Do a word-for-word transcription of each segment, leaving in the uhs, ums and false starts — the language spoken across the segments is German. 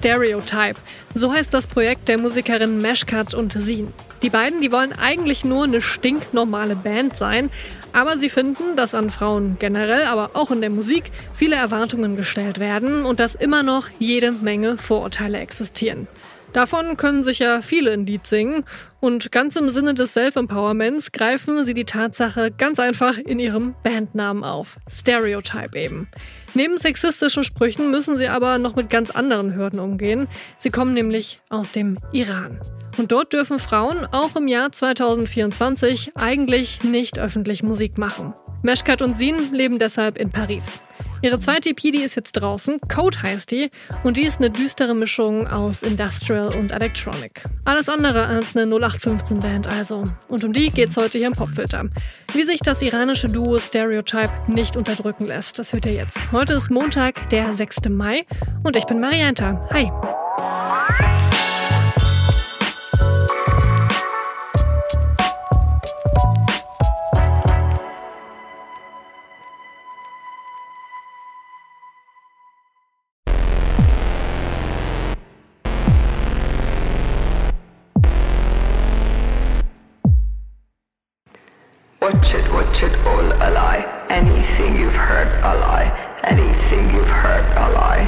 Stereotype. So heißt das Projekt der Musikerin Meshkat und Zine. Die beiden, die wollen eigentlich nur eine stinknormale Band sein, aber sie finden, dass an Frauen generell, aber auch in der Musik, viele Erwartungen gestellt werden und dass immer noch jede Menge Vorurteile existieren. Davon können sicher viele ein Lied singen und ganz im Sinne des Self-Empowerments greifen sie die Tatsache ganz einfach in ihrem Bandnamen auf. Stereotype eben. Neben sexistischen Sprüchen müssen sie aber noch mit ganz anderen Hürden umgehen. Sie kommen nämlich aus dem Iran. Und dort dürfen Frauen auch im Jahr zwanzig vierundzwanzig eigentlich nicht öffentlich Musik machen. Meshkat und Zine leben deshalb in Paris. Ihre zweite E P, die ist jetzt draußen, Code heißt die, und die ist eine düstere Mischung aus Industrial und Electronic. Alles andere als eine null acht fünfzehn Band also. Und um die geht's heute hier im Popfilter. Wie sich das iranische Duo Stereotype nicht unterdrücken lässt, das hört ihr jetzt. Heute ist Montag, der sechster Mai, und ich bin Marianta. Hi! Watch it, watch it all a lie. Anything you've heard a lie. Anything you've heard a lie.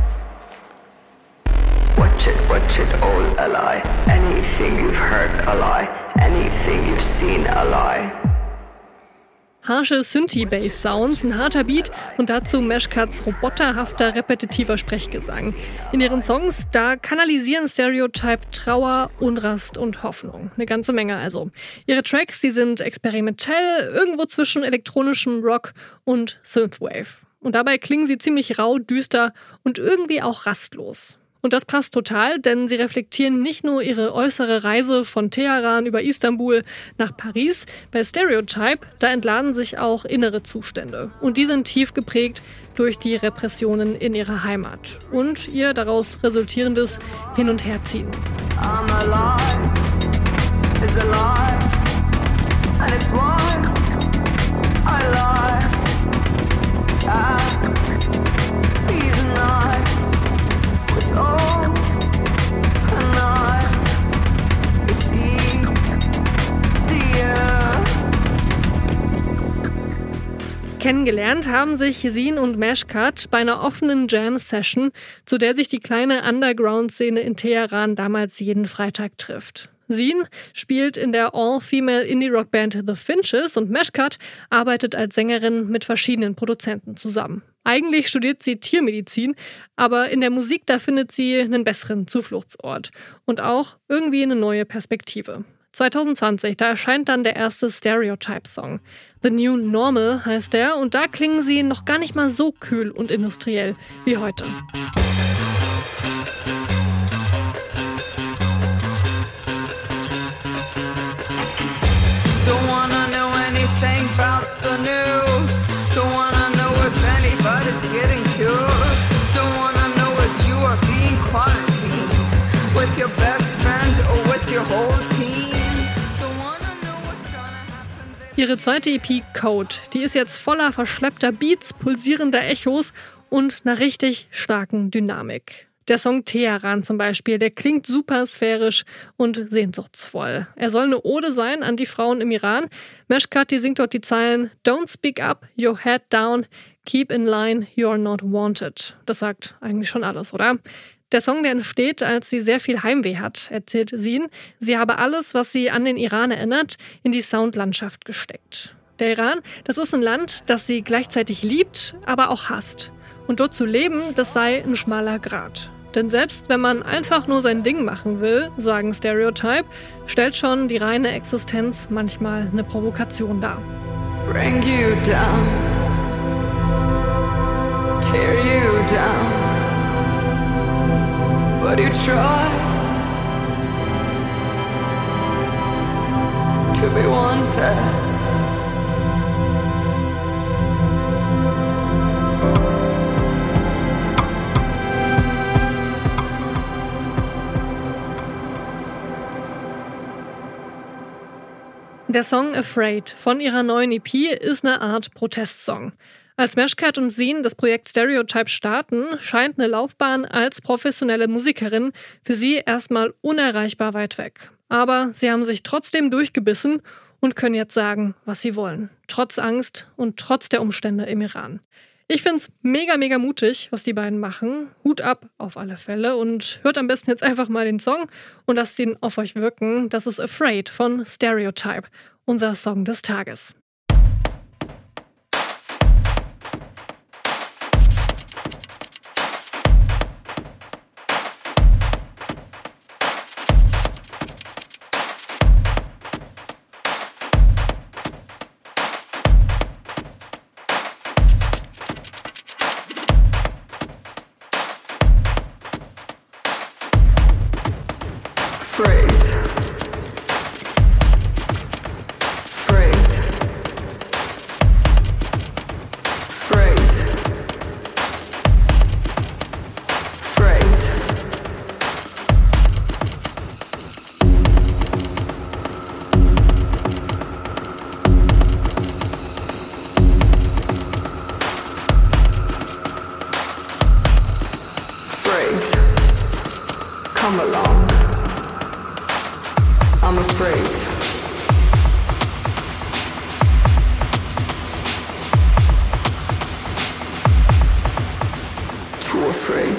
Watch it, watch it all a lie. Anything you've heard a lie. Anything you've seen a lie. Harsche Synthie-Bass-Sounds, ein harter Beat und dazu Meshkats roboterhafter, repetitiver Sprechgesang. In ihren Songs, da kanalisieren Stereotype Trauer, Unrast und Hoffnung. Eine ganze Menge also. Ihre Tracks, die sind experimentell, irgendwo zwischen elektronischem Rock und Synthwave. Und dabei klingen sie ziemlich rau, düster und irgendwie auch rastlos. Und das passt total, denn sie reflektieren nicht nur ihre äußere Reise von Teheran über Istanbul nach Paris. Bei Stereotype, da entladen sich auch innere Zustände. Und die sind tief geprägt durch die Repressionen in ihrer Heimat und ihr daraus resultierendes Hin- und Herziehen. I'm alive, is alive, and it's why I lie. Ah, these nights with all the nights, it's easier. Kennengelernt haben sich Zine und Meshkat bei einer offenen Jam-Session, zu der sich die kleine Underground-Szene in Teheran damals jeden Freitag trifft. Zine spielt in der All-Female Indie-Rock-Band The Finches und Meshkat arbeitet als Sängerin mit verschiedenen Produzenten zusammen. Eigentlich studiert sie Tiermedizin, aber in der Musik, da findet sie einen besseren Zufluchtsort und auch irgendwie eine neue Perspektive. zwanzig zwanzig, da erscheint dann der erste Stereotype-Song. The New Normal heißt der und da klingen sie noch gar nicht mal so kühl und industriell wie heute. Don't wanna know anything about the news. Don't wanna know if anybody's getting cured. Don't wanna know if you are being quarantined with your best friend or with your whole team. Don't wanna know what's gonna happen there. Ihre zweite E P Code, die ist jetzt voller verschleppter Beats, pulsierender Echos und einer richtig starken Dynamik. Der Song Teheran zum Beispiel, der klingt super sphärisch und sehnsuchtsvoll. Er soll eine Ode sein an die Frauen im Iran. Meshkat, die singt dort die Zeilen Don't speak up, your head down, keep in line, you're not wanted. Das sagt eigentlich schon alles, oder? Der Song, der entsteht, als sie sehr viel Heimweh hat, erzählt Zine. Sie habe alles, was sie an den Iran erinnert, in die Soundlandschaft gesteckt. Der Iran, das ist ein Land, das sie gleichzeitig liebt, aber auch hasst. Und dort zu leben, das sei ein schmaler Grat. Denn selbst wenn man einfach nur sein Ding machen will, sagen Stereotype, stellt schon die reine Existenz manchmal eine Provokation dar. Bring you down, tear you down, but you try to be wanted. Der Song Afraid von ihrer neuen E P ist eine Art Protestsong. Als Meshkat und Zine das Projekt Stereotype starten, scheint eine Laufbahn als professionelle Musikerin für sie erstmal unerreichbar weit weg. Aber sie haben sich trotzdem durchgebissen und können jetzt sagen, was sie wollen. Trotz Angst und trotz der Umstände im Iran. Ich find's mega, mega mutig, was die beiden machen. Hut ab auf alle Fälle und hört am besten jetzt einfach mal den Song und lasst ihn auf euch wirken. Das ist Afraid von Stereotype, unser Song des Tages. Afraid. Afraid. Afraid. Afraid. Afraid. Come along. I'm afraid. Too afraid.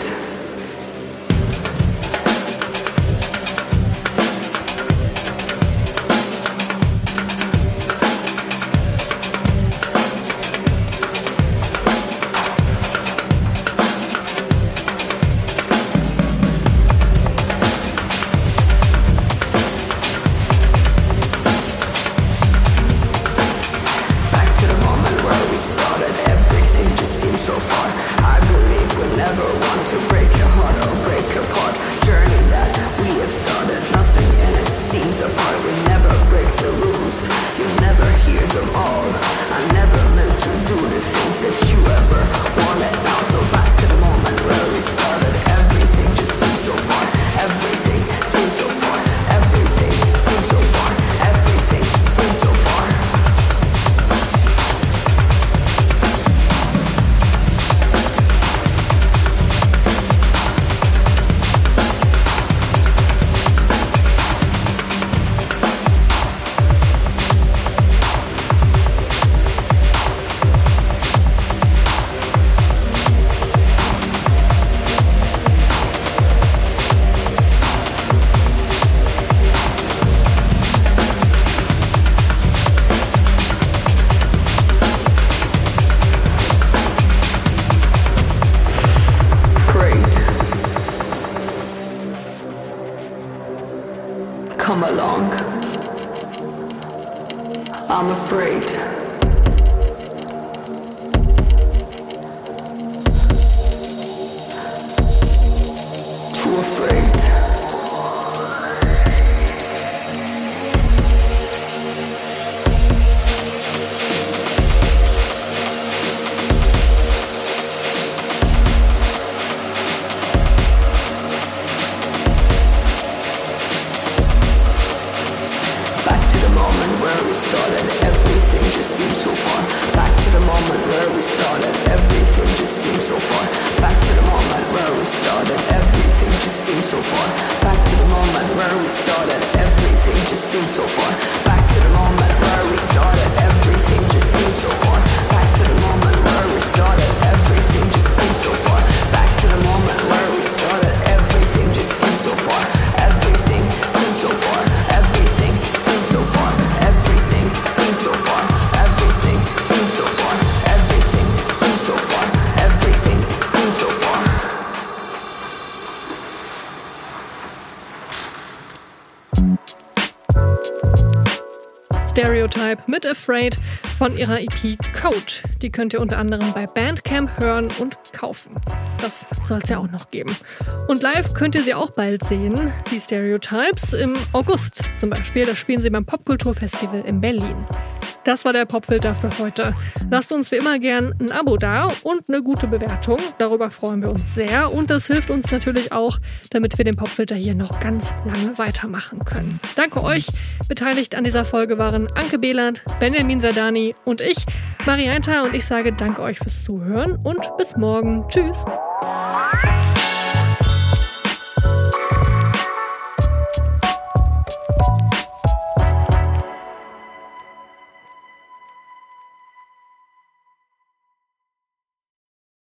Come along. I'm afraid. Too afraid. Where we started, everything just seems so far. Back to the moment where we started, everything just seems so far. Back to the moment where we started, everything just seems so far. Back to the moment where we started, everything just seems so far. Back to the moment where we started, everything just seems so far. Back to the moment where we started, everything just seems so far. Back to the moment where we started, everything just seems so far. Everything seems so far. Everything seems so far. Everything seems so far. Everything seems so far. Everything seems so far. Everything seems so far. Stereotype mit Afraid von ihrer E P Code. Die könnt ihr unter anderem bei Bandcamp hören und kaufen. Das soll es ja auch noch geben. Und live könnt ihr sie auch bald sehen, die Stereotypes, im August zum Beispiel. Da spielen sie beim Popkulturfestival in Berlin. Das war der Popfilter für heute. Lasst uns wie immer gern ein Abo da und eine gute Bewertung. Darüber freuen wir uns sehr und das hilft uns natürlich auch, damit wir den Popfilter hier noch ganz lange weitermachen können. Danke euch. Beteiligt an dieser Folge waren Anke Behlert, Benjamin Sardani und ich, Marianta, und ich sage danke euch fürs Zuhören und bis morgen. Tschüss.